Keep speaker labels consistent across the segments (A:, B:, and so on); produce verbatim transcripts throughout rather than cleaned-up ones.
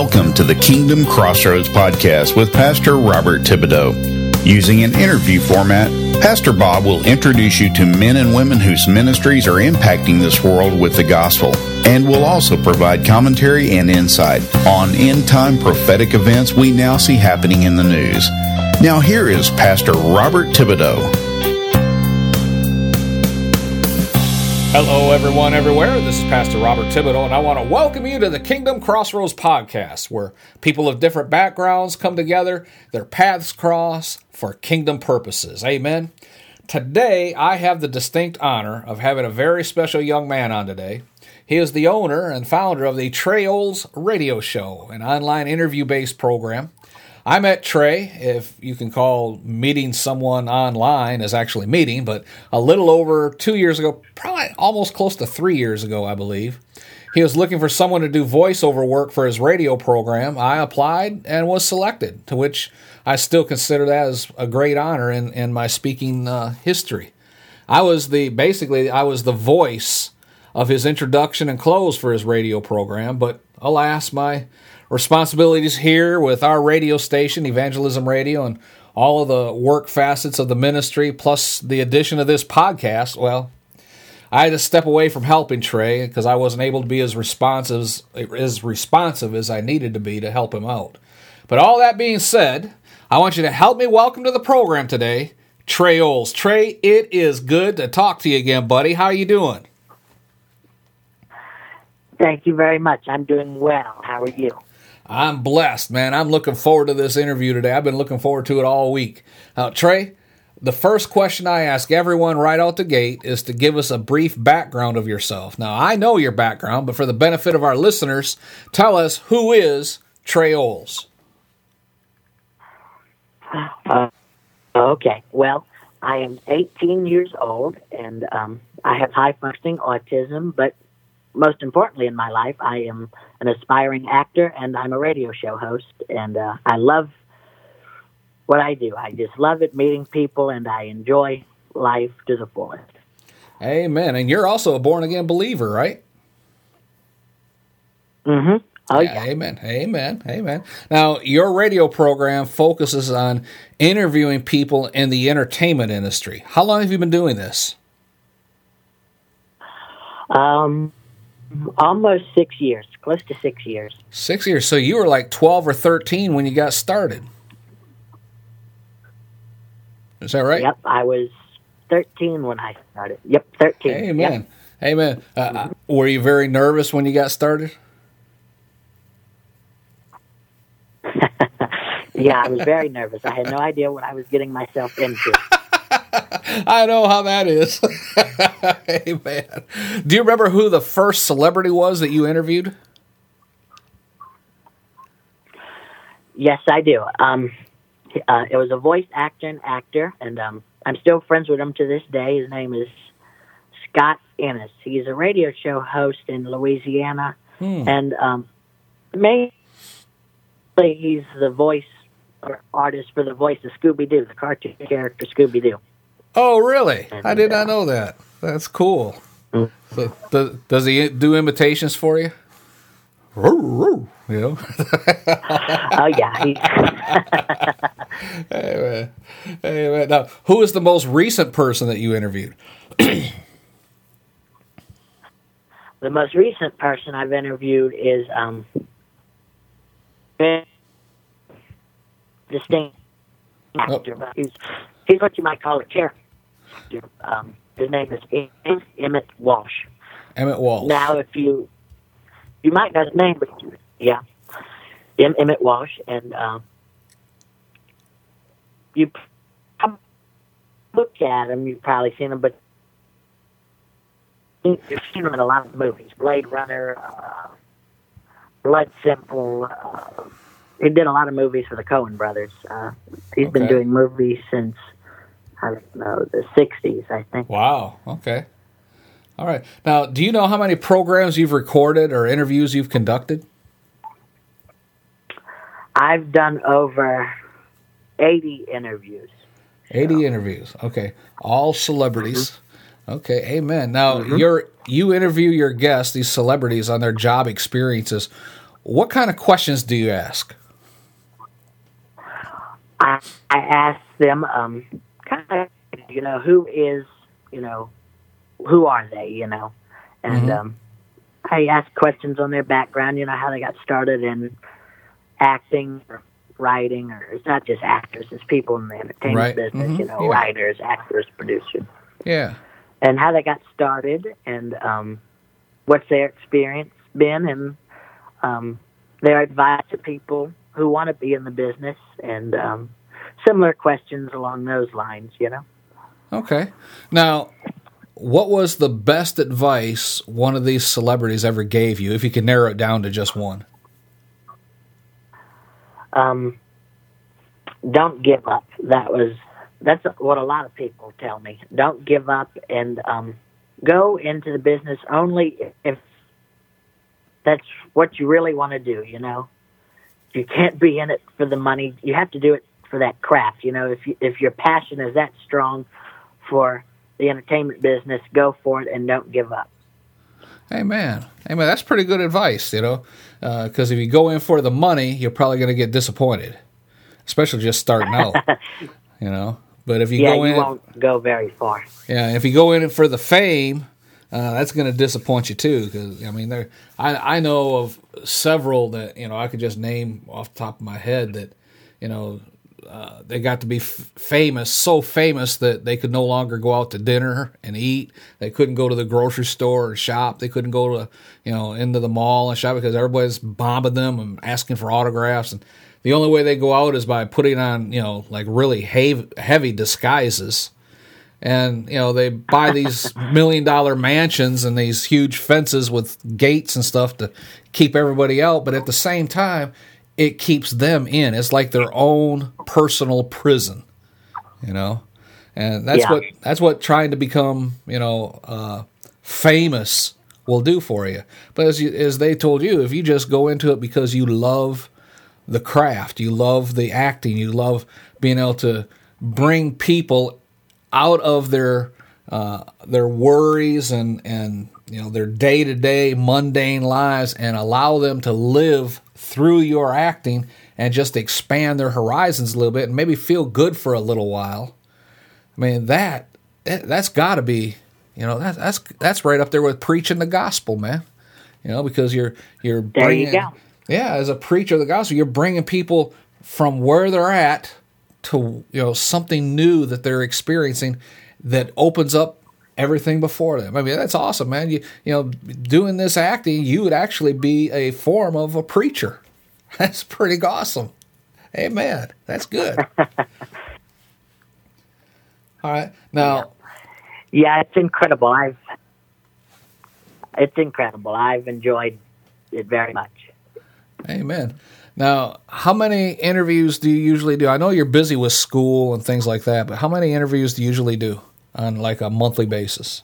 A: Welcome to the Kingdom Crossroads podcast with Pastor Robert Thibodeau. Using an interview format, Pastor Bob will introduce you to men and women whose ministries are impacting this world with the gospel, and will also provide commentary and insight on end-time prophetic events we now see happening in the news. Now here is Pastor Robert Thibodeau.
B: Hello, everyone, everywhere. This is Pastor Robert Thibodeau, and I want to welcome you to the Kingdom Crossroads podcast, where people of different backgrounds come together, their paths cross for kingdom purposes. Amen. Today, I have the distinct honor of having a very special young man on today. He is the owner and founder of the Trey Olds Radio Show, an online interview-based program. I met Trey, if you can call meeting someone online as actually meeting, but a little over two years ago, probably almost close to three years ago, I believe. He was looking for someone to do voiceover work for his radio program. I applied and was selected, to which I still consider that as a great honor in, in my speaking uh, history. I was the, basically, I was the voice of his introduction and close for his radio program, but alas, my responsibilities here with our radio station, Evangelism Radio, and all of the work facets of the ministry, plus the addition of this podcast, well, I had to step away from helping Trey because I wasn't able to be as responsive, as responsive as I needed to be to help him out. But all that being said, I want you to help me welcome to the program today, Trey Olds. Trey, it is good to talk to you again, buddy. How are you doing?
C: Thank you very much. I'm doing well. How are you?
B: I'm blessed, man. I'm looking forward to this interview today. I've been looking forward to it all week. Now, Trey, the first question I ask everyone right out the gate is to give us a brief background of yourself. Now, I know your background, but for the benefit of our listeners, tell us, who is Trey Olds?
C: Uh, okay. Well, I am eighteen years old, and um, I have high-functioning autism, but most importantly in my life, I am an aspiring actor, and I'm a radio show host, and uh, I love what I do. I just love it, meeting people, and I enjoy life to the fullest.
B: Amen. And you're also a born-again believer, right?
C: Mm-hmm. Oh,
B: yeah,
C: yeah.
B: Amen. Amen. Amen. Now, your radio program focuses on interviewing people in the entertainment industry. How long have you been doing this?
C: Um... Almost six years, close to six years.
B: Six years. So you were like twelve or thirteen when you got started. Is that right?
C: Yep, I was thirteen when I started. Yep, thirteen.
B: Amen.
C: Yep.
B: Amen. Uh, mm-hmm. Were you very nervous when you got started?
C: Yeah, I was very nervous. I had no idea what I was getting myself into.
B: I know how that is. Amen. Do you remember who the first celebrity was that you interviewed?
C: Yes, I do. Um, uh, it was a voice actor and actor, and um, I'm still friends with him to this day. His name is Scott Ennis. He's a radio show host in Louisiana, hmm. and um, mainly he's the voice or artist for the voice of Scooby-Doo, the cartoon character Scooby-Doo.
B: Oh, really?
C: And,
B: I did not
C: uh,
B: know that. That's cool.
C: Mm-hmm.
B: So, does, does he do imitations for you? You know?
C: Oh, yeah. He...
B: hey, man. Hey, man. Now, who is the most recent person that you interviewed?
C: The most recent person I've interviewed is um, distinct actor, oh. but he's he's what you might call a character. Um, his name is Emmett Walsh.
B: Emmett Walsh.
C: Now, if you you might know his name, but yeah, M- Emmett Walsh, and um, you look at him, you've probably seen him, but you've seen him in a lot of movies: Blade Runner, uh, Blood Simple. Uh, he did a lot of movies for the Coen brothers. Uh, he's okay. been doing movies since, I don't know, the sixties, I think.
B: Wow. Okay. All right. Now, do you know how many programs you've recorded or interviews you've conducted?
C: I've done over eighty interviews.
B: eighty so. Interviews. Okay. All celebrities. Mm-hmm. Okay. Amen. Now, mm-hmm. you're, you interview your guests, these celebrities, on their job experiences. what kind of questions do you ask?
C: I, I ask them, um, kind of, you know, who is, you know, who are they, you know? And mm-hmm. um, I ask questions on their background, you know, how they got started in acting or writing, or it's not just actors, it's people in the entertainment
B: right.
C: business,
B: mm-hmm.
C: you know,
B: yeah.
C: writers, actors, producers.
B: Yeah.
C: And how they got started, and um, what's their experience been, and um, their advice to people who want to be in the business, and um, similar questions along those lines, you know.
B: Okay. Now, what was the best advice one of these celebrities ever gave you, if you could narrow it down to just one?
C: Um, don't give up. That was that's what a lot of people tell me. Don't give up, and um, go into the business only if that's what you really want to do. You know, you can't be in it for the money. You have to do it for that craft. You know, if you, if your passion is that strong for the entertainment business, go for it and don't give up.
B: Amen. Amen. That's pretty good advice, you know, because uh, if you go in for the money, you're probably going to get disappointed, especially just starting out, you know. But if you
C: yeah,
B: go in,
C: you won't go very far.
B: Yeah, if you go in for the fame, uh, that's going to disappoint you too. Because I mean, there, I I know of several that you know I could just name off the top of my head that you know. Uh, they got to be f- famous, so famous that they could no longer go out to dinner and eat. They couldn't go to the grocery store and shop. They couldn't go to, you know, into the mall and shop because everybody's bombing them and asking for autographs. And the only way they go out is by putting on, you know, like really heavy, heavy disguises. And, you know, they buy these million dollar mansions and these huge fences with gates and stuff to keep everybody out. But at the same time, it keeps them in. It's like their own personal prison, you know, and that's yeah. what that's what trying to become, you know, uh, famous will do for you. But as you, as they told you, if you just go into it because you love the craft, you love the acting, you love being able to bring people out of their uh, their worries and and you know their day to day mundane lives and allow them to live through your acting and just expand their horizons a little bit and maybe feel good for a little while. I mean, that, that's got to be, you know, that, that's that's right up there with preaching the gospel, man. You know, because you're you're bringing,
C: there you go.
B: Yeah, as a preacher of the gospel, you're bringing people from where they're at to, you know, something new that they're experiencing that opens up everything before them. I mean, that's awesome, man. You you know, doing this acting, you would actually be a form of a preacher. That's pretty awesome. Amen. That's good. All right. Now,
C: yeah, it's incredible. I've it's incredible. I've enjoyed it very much.
B: Amen. Now, how many interviews do you usually do? I know you're busy with school and things like that, but how many interviews do you usually do on like a monthly basis?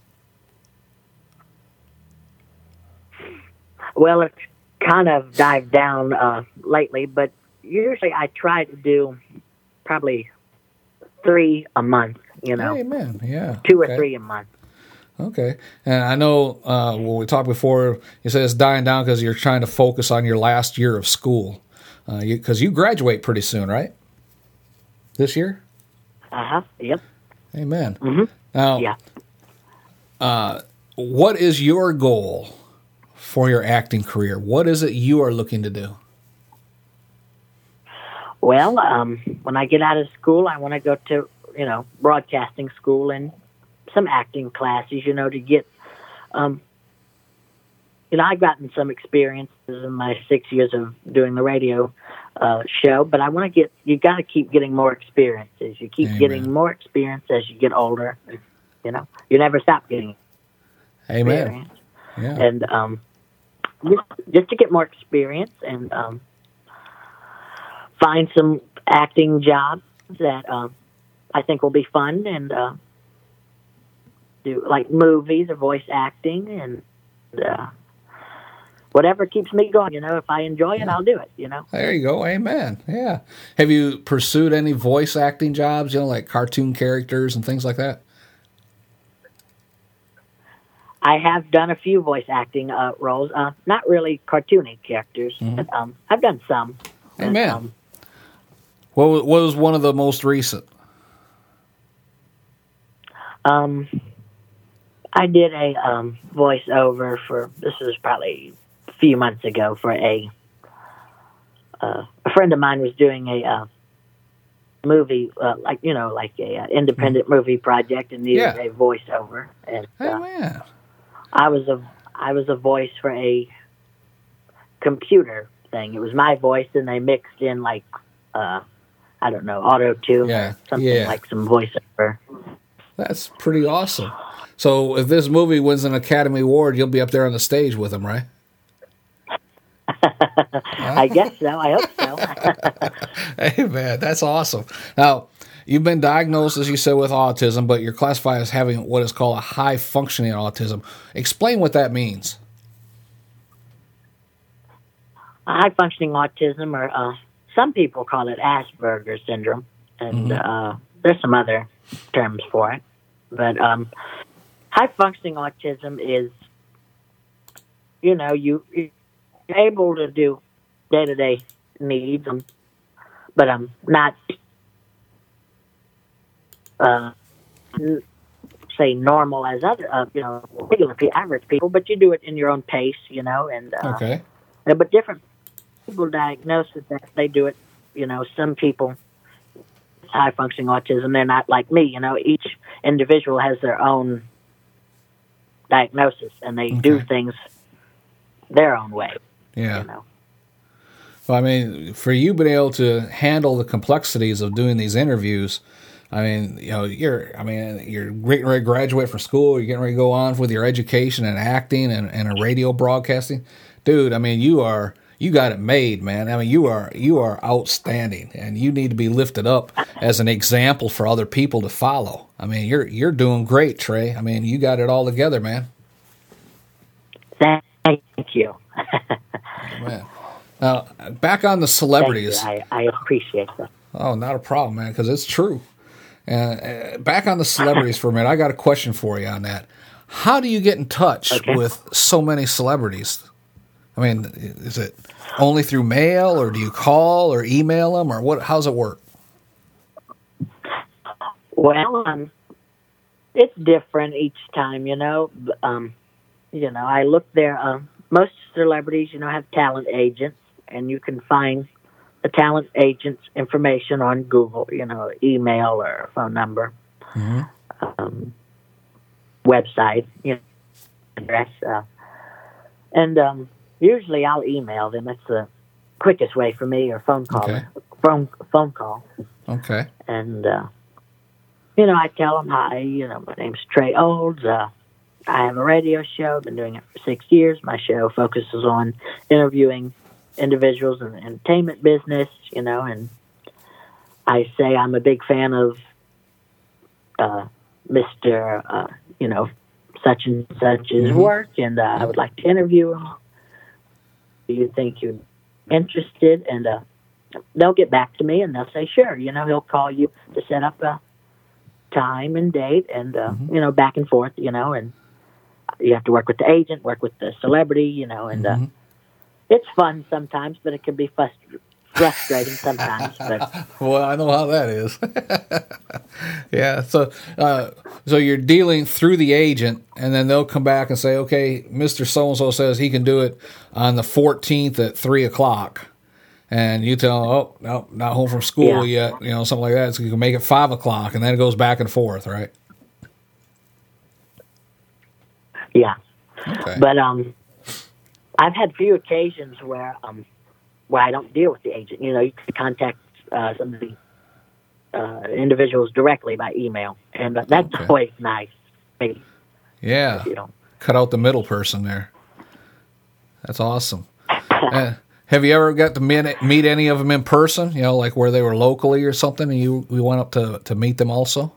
C: Well, it's kind of dived down uh, lately, but usually I try to do probably three a month, you know.
B: Amen, yeah.
C: Two
B: okay.
C: or three a month.
B: Okay. And I know uh, when we talked before, you said it's dying down because you're trying to focus on your last year of school. Because uh, you, you graduate pretty soon, right? This year?
C: Uh-huh, yep.
B: Amen.
C: Mm-hmm.
B: Now,
C: yeah.
B: uh, what is your goal for your acting career? What is it you are looking to do?
C: Well, um, when I get out of school, I want to go to, you know, broadcasting school and some acting classes, you know, to get, um, you know, I've gotten some experiences in my six years of doing the radio uh, show, but I want to get, you got to keep getting more experiences. You keep
B: Amen.
C: getting more experience as you get older, you know, you never stop getting
B: Amen.
C: experience.
B: Yeah.
C: And um, just, just to get more experience and um, find some acting jobs that um, I think will be fun and uh, do like movies or voice acting and uh, whatever keeps me going. You know, if I enjoy it, I'll do it, you know.
B: There you go. Amen. Yeah. Have you pursued any voice acting jobs, you know, like cartoon characters and things like that?
C: I have done a few voice acting uh, roles, uh, not really cartoony characters, mm-hmm. but um, I've done some.
B: Amen.
C: Um,
B: what, was, what was one of the most recent?
C: Um, I did a um, voiceover for, this was probably a few months ago, for a, uh, a friend of mine was doing a uh, movie, uh, like, you know, like a uh, independent mm-hmm. movie project and needed yeah. a voiceover. And
B: hey,
C: uh,
B: man.
C: I was a, I was a voice for a computer thing. It was my voice, and they mixed in, like, uh, I don't know, auto-tune
B: yeah.
C: or something
B: yeah.
C: like some voiceover.
B: That's pretty awesome. So if this movie wins an Academy Award, you'll be up there on the stage with them, right?
C: I guess so. I hope so.
B: Hey, man, that's awesome. Now, you've been diagnosed, as you said, with autism, but you're classified as having what is called a high-functioning autism. Explain what that means.
C: High-functioning autism, or uh, some people call it Asperger's syndrome, and mm-hmm. uh, there's some other terms for it. But um, high-functioning autism is, you know, you, you're able to do day-to-day needs, um, but I'm um, not, uh, n- say, normal as other, uh, you know, regular, average people, but you do it in your own pace, you know, and uh,
B: okay.
C: But different people diagnosed with that, they do it, you know, some people high functioning autism, they're not like me, you know, each individual has their own diagnosis and they okay. do things their own way.
B: Yeah.
C: You know?
B: Well, I mean, for you being able to handle the complexities of doing these interviews, I mean, you know, you're, I mean, you're getting ready to graduate from school, you're getting ready to go on with your education and acting and, and a radio broadcasting. Dude, I mean, you are, you got it made, man. I mean, you are, you are outstanding, and you need to be lifted up as an example for other people to follow. I mean, you're, you're doing great, Trey. I mean, you got it all together, man.
C: Thank you.
B: Man. Now, back on the celebrities.
C: I, I appreciate that.
B: Oh, not a problem, man, because it's true. Uh, uh, back on the celebrities for a minute, I got a question for you on that. How do you get in touch
C: okay.
B: with so many celebrities? I mean, is it only through mail, or do you call or email them, or what? How's it work?
C: Well, um, it's different each time, you know. Um, you know, I look there. Um, most celebrities, you know, have talent agents, and you can find the talent agent's information on Google, you know, email or phone number, mm-hmm. um, website, you know, address. Uh, and um, usually I'll email them. That's the quickest way for me, or phone call.
B: Okay.
C: Phone, phone call.
B: Okay.
C: And, uh, you know, I tell them, hi, you know, my name's Trey Olds. Uh, I have a radio show. I've been doing it for six years. My show focuses on interviewing individuals in the entertainment business, you know, and I say I'm a big fan of uh, Mister Uh, you know, such and such's mm-hmm. work, and uh, I would like to interview him. Do you think you're interested? And uh, they'll get back to me, and they'll say, sure. You know, he'll call you to set up a time and date, and, uh, mm-hmm. you know, back and forth, you know, and you have to work with the agent, work with the celebrity, you know, and mm-hmm. uh, it's fun sometimes, but it can be frust- frustrating sometimes. But.
B: Well, I know how that is. Yeah, so uh, so you're dealing through the agent, and then they'll come back and say, okay, Mister So-and-so says he can do it on the fourteenth at three o'clock. And you tell them, oh, no, not home from school
C: yeah.
B: yet, you know, something like that. So you can make it five o'clock, and then it goes back and forth, right?
C: Yeah.
B: Okay.
C: But um, I've had few occasions where um, where I don't deal with the agent. You know, you can contact uh, some of the uh, individuals directly by email, and uh, that's okay. always nice. Maybe.
B: Yeah.
C: You know.
B: Cut out the middle person there. That's awesome. uh, have you ever got to meet, meet any of them in person? You know, like where they were locally or something, and you we went up to, to meet them also?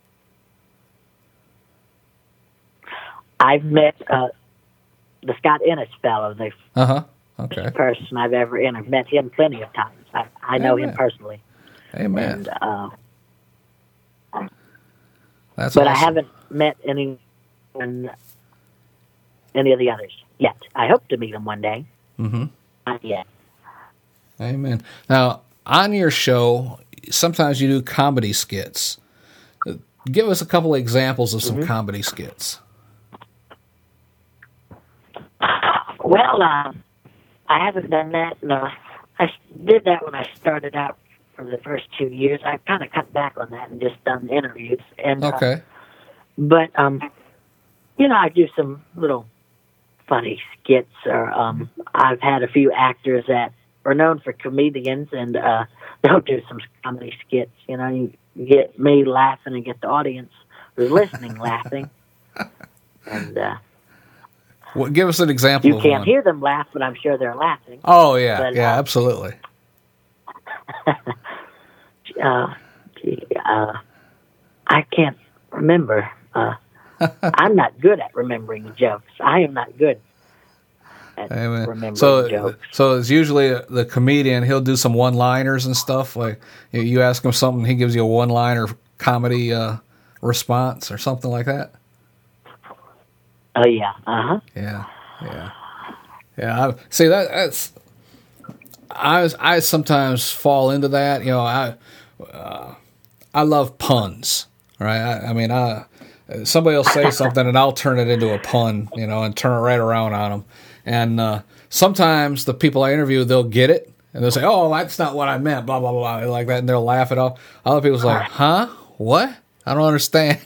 C: I've met uh, the Scott Ennis fellow, the
B: uh-huh. okay.
C: first person I've ever interviewed. Met him plenty of times. I, I know
B: Amen.
C: him personally.
B: Amen.
C: And, uh,
B: That's
C: but
B: awesome.
C: I haven't met anyone any of the others yet. I hope to meet them one day.
B: Mm-hmm.
C: Not yet.
B: Amen. Now, on your show, sometimes you do comedy skits. Give us a couple of examples of some mm-hmm. comedy skits.
C: Well, um, I haven't done that. No, I did that when I started out for the first two years. I've kind of cut back on that and just done interviews. And
B: okay.
C: Uh, but um, you know, I do some little funny skits. Or um, I've had a few actors that are known for comedians, and uh, they'll do some comedy skits. You know, you, you get me laughing and get the audience who's listening laughing. And uh,
B: well, give us an example.
C: You
B: of
C: can't
B: one.
C: hear them laugh, but I'm sure they're laughing.
B: Oh yeah,
C: but,
B: yeah,
C: uh,
B: absolutely.
C: uh, gee, uh, I can't remember. Uh, I'm not good at remembering jokes. I am not good at
B: Amen.
C: remembering
B: so,
C: jokes.
B: So it's usually the comedian. He'll do some one-liners and stuff. Like you ask him something, he gives you a one-liner comedy uh, response or something like that.
C: Oh yeah, uh huh.
B: Yeah, yeah, yeah. I, see that that's. I I sometimes fall into that. You know, I uh, I love puns. Right. I, I mean, I somebody will say something and I'll turn it into a pun. You know, and turn it right around on them. And uh, sometimes the people I interview, they'll get it and they'll say, "Oh, that's not what I meant." Blah blah blah, like that, and they'll laugh it off. Other people's like, "Huh? What? I don't understand."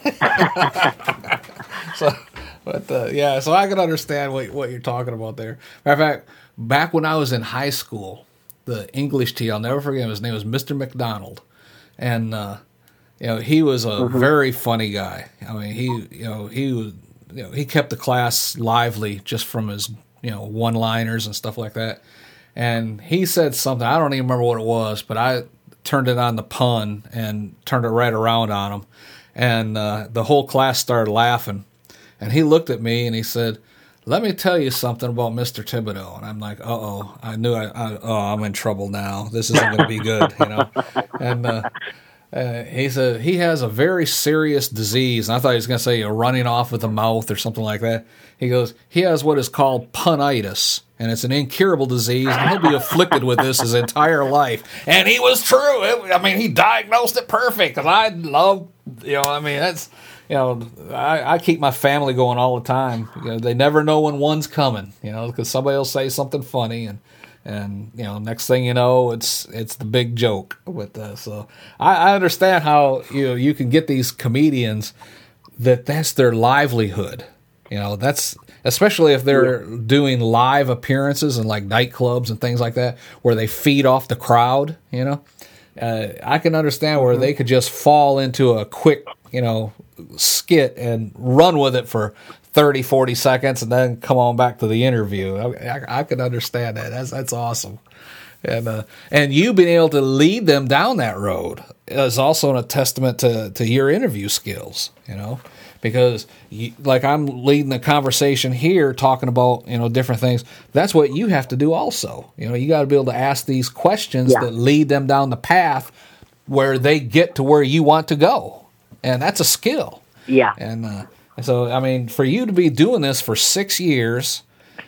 B: so. But uh, yeah, so I can understand what what you're talking about there. Matter of fact, back when I was in high school, the English teacher, I'll never forget him, his name was Mister McDonald, and uh, you know he was a mm-hmm. very funny guy. I mean, he you know he was you know he kept the class lively just from his you know one-liners and stuff like that. And he said something, I don't even remember what it was, but I turned it on the pun and turned it right around on him, and uh, the whole class started laughing. And he looked at me and he said, "Let me tell you something about Mister Thibodeau." And I'm like, "Uh oh, I knew I, I oh I'm in trouble now. This isn't going to be good, you know." And uh, uh, he said he has a very serious disease. And I thought he was going to say a running off with the mouth or something like that. He goes, he has what is called punitis, and it's an incurable disease, and he'll be afflicted with this his entire life. And he was true. It, I mean, he diagnosed it perfect, and I love, you know, I mean, that's. You know, I, I keep my family going all the time. You know, they never know when one's coming. You know, because somebody will say something funny, and and you know, next thing you know, it's it's the big joke with us. So I, I understand how you know you can get these comedians that that's their livelihood. You know, that's especially if they're yeah. doing live appearances in like nightclubs and things like that, where they feed off the crowd. You know, uh, I can understand where they could just fall into a quick, you know, skit and run with it for thirty, forty seconds and then come on back to the interview. I, I, I can understand that. That's that's awesome. And uh, and you being able to lead them down that road is also a testament to, to your interview skills, you know, because you, like I'm leading the conversation here talking about, you know, different things. That's what you have to do also. You know, you got to be able to ask these questions yeah. that lead them down the path where they get to where you want to go. And that's a skill.
C: Yeah.
B: And uh, so, I mean, for you to be doing this for six years,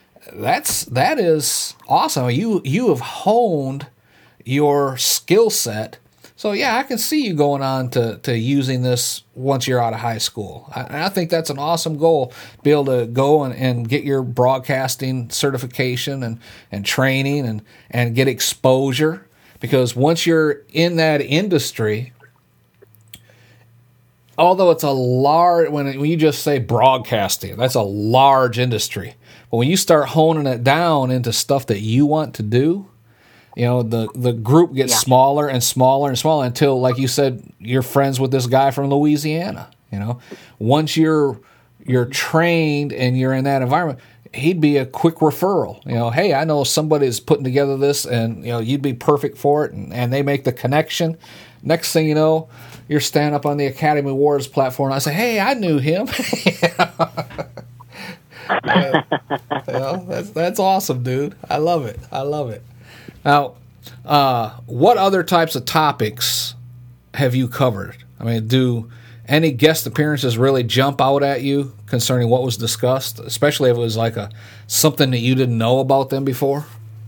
B: that's that is awesome. You you have honed your skill set. So, yeah, I can see you going on to, to using this once you're out of high school. I, I think that's an awesome goal, to be able to go and, and get your broadcasting certification and, and training and, and get exposure. Because once you're in that industry, although it's a large, when, when you just say broadcasting, that's a large industry. But when you start honing it down into stuff that you want to do, you know, the, the group gets yeah. smaller and smaller and smaller until, like you said, you're friends with this guy from Louisiana. You know, once you're you're trained and you're in that environment, he'd be a quick referral. You know, hey, I know somebody's putting together this, and you know, you'd be perfect for it, and, and they make the connection. Next thing you know, you're standing up on the Academy Awards platform, and I say, hey, I knew him. yeah, you know, that's that's awesome, dude. I love it. I love it. Now, uh, what other types of topics have you covered? I mean, do any guest appearances really jump out at you concerning what was discussed, especially if it was like a something that you didn't know about them before?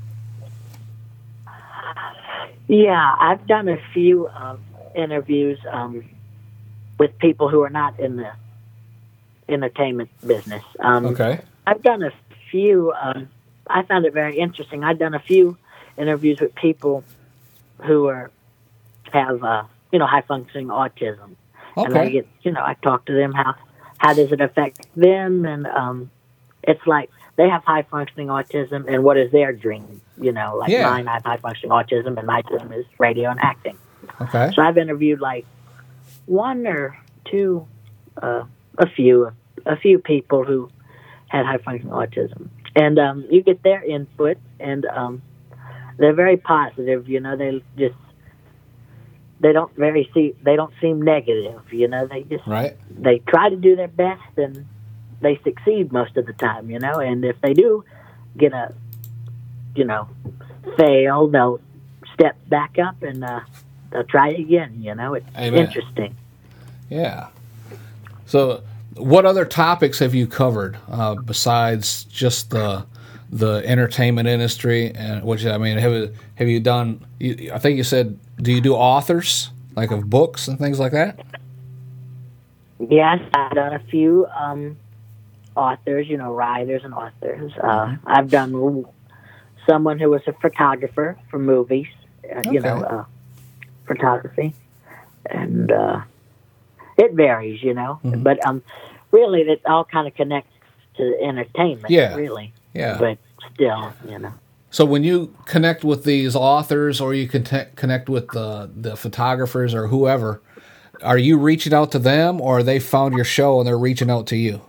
C: Yeah, I've done a few um, interviews um, with people who are not in the entertainment business. Um,
B: Okay.
C: I've done a few. Um, I found it very interesting. I've done a few interviews with people who are have uh, you know high functioning autism, and I
B: Okay.
C: get you know I talk to them how how does it affect them, and um, it's like they have high functioning autism, and what is their dream? You know, like
B: Yeah.
C: mine, I have high functioning autism, and my dream is radio and acting.
B: Okay.
C: So I've interviewed like one or two, uh, a few, a few people who had high functioning autism, and um, you get their input, and um, they're very positive. You know, they just they don't very see they don't seem negative. You know, they just
B: Right.
C: they try to do their best, and they succeed most of the time. You know, and if they do get a you know fail, they'll step back up and uh, they'll try again. You know, it's
B: Amen.
C: interesting.
B: Yeah. So, what other topics have you covered uh, besides just the the entertainment industry? And which I mean, have have you done? You, I think you said, do you do authors like of books and things like that?
C: Yes, I've done a few um, authors, you know, writers and authors. Uh, I've done someone who was a photographer for movies, uh, you know,
B: Okay.
C: uh, photography, and uh, it varies, you know.
B: Mhm.
C: But um, really, it all kind of connects to entertainment,
B: Yeah.
C: really.
B: Yeah.
C: But still, you know.
B: So when you connect with these authors, or you connect connect with the the photographers or whoever, are you reaching out to them, or they found your show and they're reaching out to you?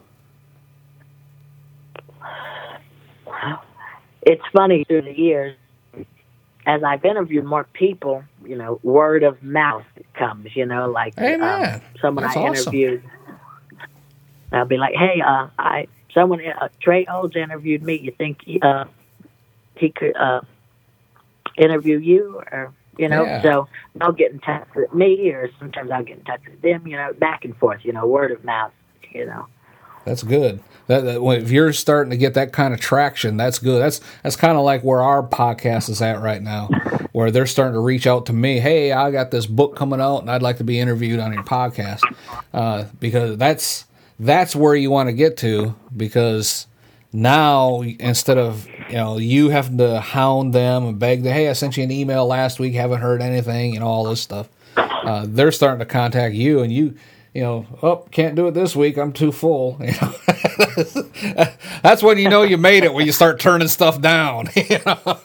C: It's funny, through the years, as I've interviewed more people, you know, word of mouth comes, you know, like
B: Amen.
C: um, someone
B: That's
C: I
B: awesome.
C: interviewed, I'll be like, hey, uh, I someone, uh, Trey Olds interviewed me. You think uh, he could uh, interview you? Or, you know,
B: Yeah.
C: so they'll get in touch with me, or sometimes I'll get in touch with them, you know, back and forth, you know, word of mouth, you know.
B: That's good. That, that when- if you're starting to get that kind of traction, that's good. That's that's kind of like where our podcast is at right now, where they're starting to reach out to me. Hey, I got this book coming out, and I'd like to be interviewed on your podcast, uh, because that's that's where you want to get to. Because now, instead of you know you having to hound them and beg them, hey, I sent you an email last week, haven't heard anything, you know, all this stuff. Uh, they're starting to contact you, and you. You know, oh, can't do it this week. I'm too full. You know? That's when you know you made it, when you start turning stuff down. You know?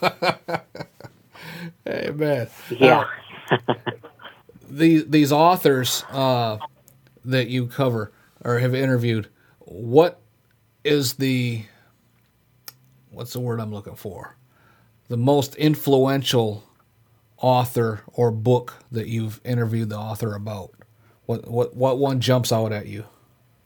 B: Hey, man.
C: Yeah.
B: Uh, these these authors uh, that you cover or have interviewed, what is the what's the word I'm looking for? The most influential author or book that you've interviewed the author about? What what what one jumps out at you?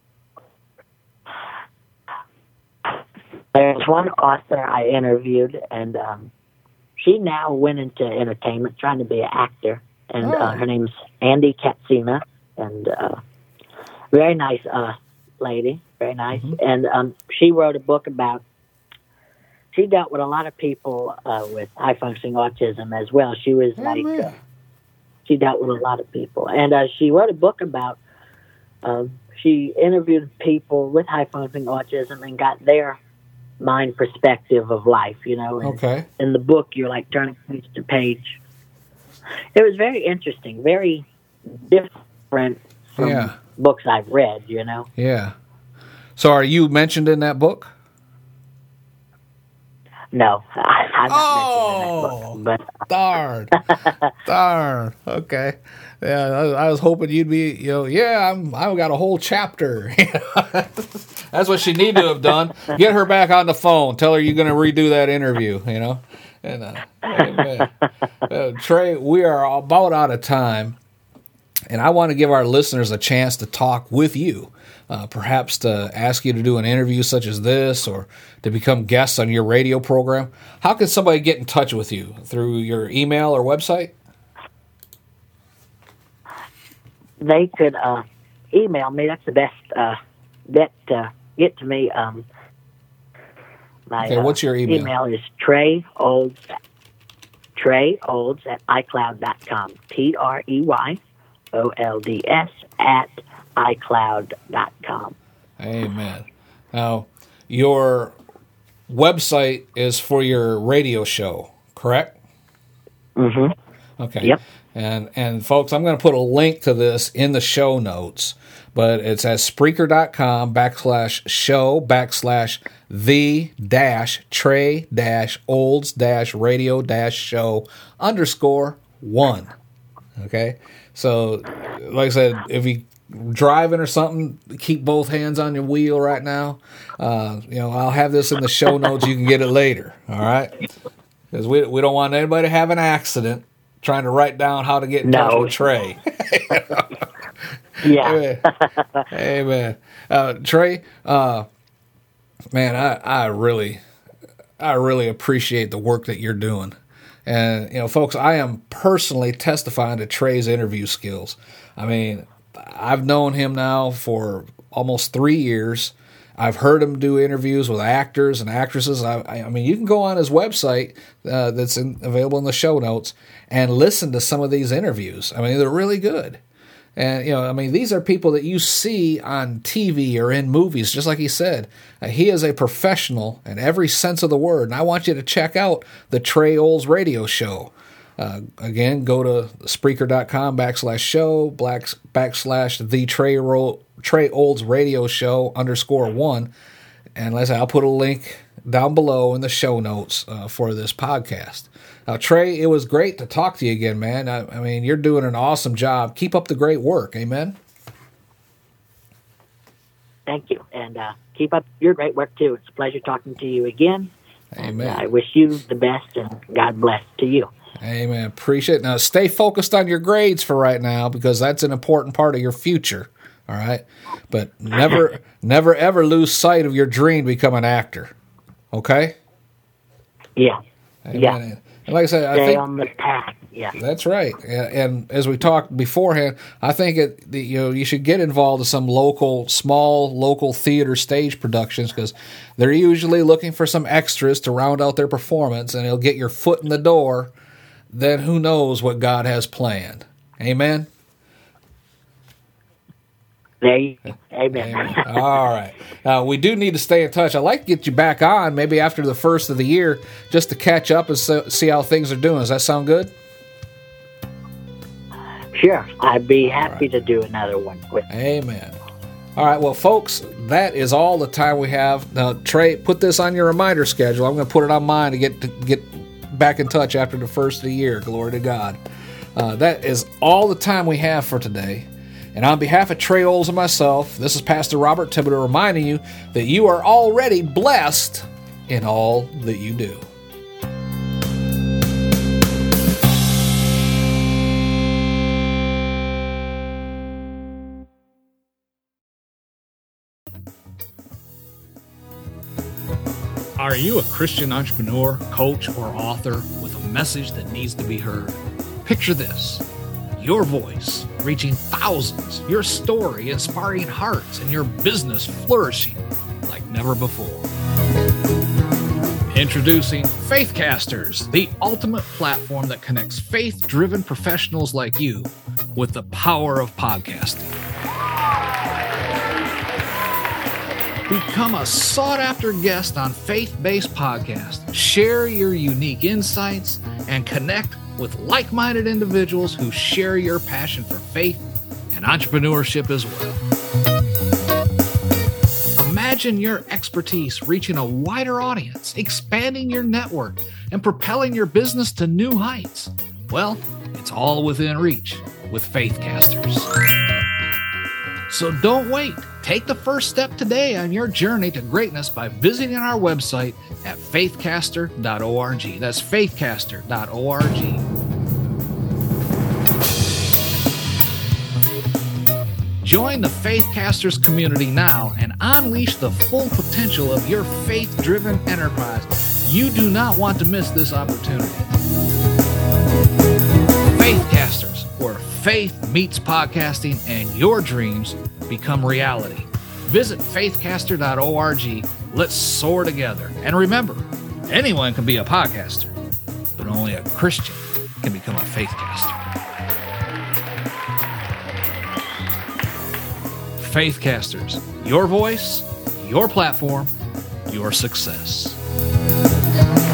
C: There's one author I interviewed, and um, she now went into entertainment, trying to be an actor. And
B: Oh.
C: uh, her name's Andy Katsina, and uh, very nice uh, lady, very nice.
B: Mhm.
C: And um, she wrote a book about. She dealt with a lot of people uh, with high functioning autism as well. She was
B: Oh,
C: like.
B: man.
C: Uh, She dealt with a lot of people, and uh, she wrote a book about. Um, she interviewed people with high functioning autism and got their mind perspective of life. You know, and
B: Okay.
C: in the book, you're like turning page to page. It was very interesting, very different from
B: Yeah.
C: books I've read. You know,
B: Yeah. So are you mentioned in that book?
C: no, I, I'm not
B: Oh.
C: mentioned in that book, but
B: Darn. Darn. Okay. Yeah, I, I was hoping you'd be, you know, yeah, I'm, I've got a whole chapter. That's what she needed to have done. Get her back on the phone. Tell her you're going to redo that interview, you know. And uh, amen. Uh, Trey, we are about out of time, and I want to give our listeners a chance to talk with you. Uh, perhaps to ask you to do an interview such as this, or to become guests on your radio program. How can somebody get in touch with you? Through your email or website?
C: they could uh, email me. That's the best uh, bet to get to me. Um, my
B: okay, what's your email?
C: Uh, email is Trey Olds, Trey Olds at iCloud dot com. T R E Y O L D S at iCloud dot com.
B: Amen. Now, your website is for your radio show, correct?
C: Mm-hmm.
B: Okay.
C: Yep.
B: And, and folks, I'm going to put a link to this in the show notes, but it's at Spreaker.com backslash show backslash the dash Trey dash Olds dash radio dash show underscore one. Okay. So, like I said, if you driving or something, keep both hands on your wheel right now. Uh, you know, I'll have this in the show notes. You can get it later. All right. Because we, we don't want anybody to have an accident trying to write down how to get in touch
C: No.
B: with Trey.
C: Yeah.
B: Hey, man. Uh, Trey, uh, man, I, I really, I really appreciate the work that you're doing. And, you know, folks, I am personally testifying to Trey's interview skills. I mean, I've known him now for almost three years. I've heard him do interviews with actors and actresses. I, I mean, you can go on his website uh, that's in, available in the show notes and listen to some of these interviews. I mean, they're really good. And, you know, I mean, these are people that you see on T V or in movies, just like he said. Uh, he is a professional in every sense of the word. And I want you to check out the Trey Olds radio show. Uh, again, go to Spreaker.com backslash show black, backslash the Trey, Ro- Trey Olds radio show underscore one. And let's say I'll put a link down below in the show notes uh, for this podcast. Now, Trey, it was great to talk to you again, man. I, I mean, you're doing an awesome job. Keep up the great work. Amen.
C: Thank you. And uh, keep up your great work, too. It's a pleasure talking to you again.
B: Amen.
C: And I wish you the best, and God bless to you.
B: Amen. Appreciate it. Now, stay focused on your grades for right now, because that's an important part of your future. All right? But never, never, ever lose sight of your dream to become an actor. Okay?
C: Yeah.
B: Amen.
C: Yeah.
B: And like I said,
C: Stay
B: I think
C: on the path. Yeah.
B: that's right. And, and as we talked beforehand, I think it, the, you know, you should get involved in some local, small local theater stage productions, because they're usually looking for some extras to round out their performance, and it'll get your foot in the door. Then who knows what God has planned. Amen?
C: There you go. Amen.
B: Amen. All right. Uh, we do need to stay in touch. I'd like to get you back on maybe after the first of the year just to catch up and so, see how things are doing. Does that sound good?
C: Sure. I'd be happy to do another one with you.
B: Amen. All right. Well, folks, that is all the time we have. Now, Trey, put this on your reminder schedule. I'm going to put it on mine to get to get back in touch after the first of the year. Glory to God. Uh, that is all the time we have for today. And on behalf of Trey Olds and myself, this is Pastor Robert Thibodeau reminding you that you are already blessed in all that you do. Are you a Christian entrepreneur, coach, or author with a message that needs to be heard? Picture this. Your voice reaching thousands, your story inspiring hearts, and your business flourishing like never before. Introducing Faithcasters, the ultimate platform that connects faith-driven professionals like you with the power of podcasting. Become a sought-after guest on faith-based podcasts. Share your unique insights and connect with like-minded individuals who share your passion for faith and entrepreneurship as well. Imagine your expertise reaching a wider audience, expanding your network, and propelling your business to new heights. Well, it's all within reach with Faithcasters. So don't wait. Take the first step today on your journey to greatness by visiting our website at faithcaster dot org. That's faithcaster dot org. Join the Faithcasters community now and unleash the full potential of your faith-driven enterprise. You do not want to miss this opportunity. Faithcasters, where faith meets podcasting and your dreams become reality. Visit faithcaster dot org. Let's soar together. And remember, anyone can be a podcaster, but only a Christian can become a faithcaster. Faithcasters, your voice, your platform, your success.